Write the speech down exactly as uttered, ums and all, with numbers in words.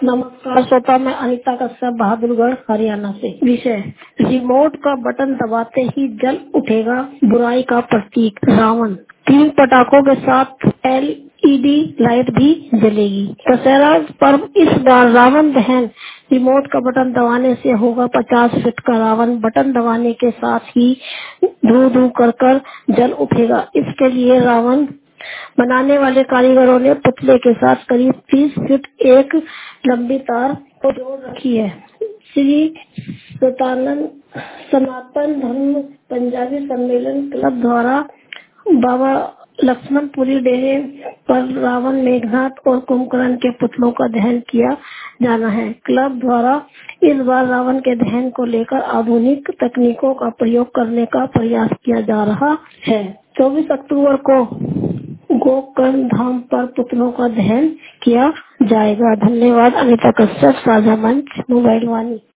नमस्कार श्रोता, मैं अनीता कश्यप, बहादुरगढ़, हरियाणा से। विषय, रिमोट का बटन दबाते ही जल उठेगा बुराई का प्रतीक रावण। तीन पटाखों के साथ एलईडी लाइट भी जलेगी। दशहरा पर्व इस बार रावण दहन। रिमोट का बटन दबाने से होगा पचास फीट का रावण। बटन दबाने के साथ ही धू धू कर कर जल उठेगा। इसके लिए रावण बनाने वाले कारीगरों ने पुतले के साथ करीब तीस फीट एक लंबी तार को जोड़ रखी है। श्री सतानंद सनातन धर्म पंजाबी सम्मेलन क्लब द्वारा बाबा लक्ष्मणपुरी डेरे पर रावण, मेघनाथ और कुंभकर्ण के पुतलों का दहन किया जाना है। क्लब द्वारा इस बार रावण के दहन को लेकर आधुनिक तकनीकों का प्रयोग करने का प्रयास किया जा रहा है। चौबीस अक्टूबर को गोकर्ण धाम पर पुतलों का दहन किया जाएगा। धन्यवाद। अनीता कश्यप, साझा मंच, मोबाइल वाणी।